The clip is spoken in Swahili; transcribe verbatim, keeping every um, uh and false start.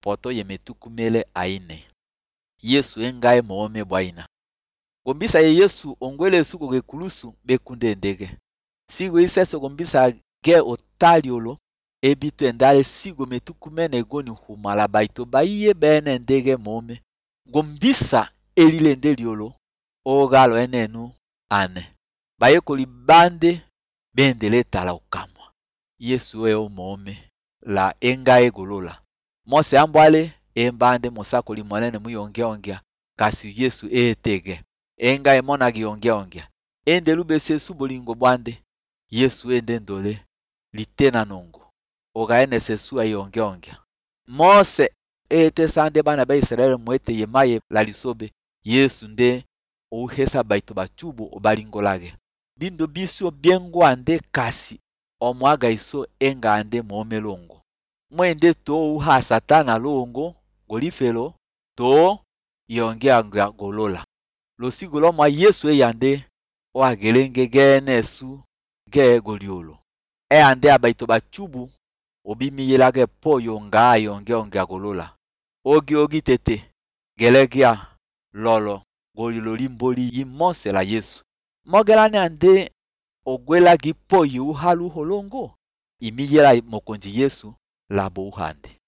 poto yemetukumele aine. Yesu engaye moome bwaina. Gombisa ye Yesu ongwele suko gekulusu bekunde ndege. Sigo iseso gombisa ge otaliolo ebitu endale sigo metukumene goni humala baito baiye bene ndege moome. Gombisa elile ndeliolo ogalo enenu ane. Baye kolibande bendele tala ukamwa. Yesu eo moome la engaye golola. Mose ambwale embande mosako limwanene muyongea ongea kasi Yesu etege. Engaye mona giyongea ongea. Ende lubese subolingo bwande. Yesu ende ndole litena nongo. Oga ene sesu ayongea ongea. Mose ete sande bana ba Israel mwete yemaye lalisobe. Yesu nde ouhesa baito bachubu obalingo lage. Bindo biso biengo ande kasi omwaga iso enga ande moome longo. Mwende to uha satana longo golifelo to yongea ongea golola. Losigolo mwa Yesu eyande o agelenge genesu ge goliolo. E ande abaito bachubu obimi yelage po yonga yongea ongea golola. Ogi ogi tete gelegia lolo golilo limboli yimonse la Yesu. Mogelane ande ogwela gipo yuhalu holongo. Imiyela mokonji Yesu labo uhande.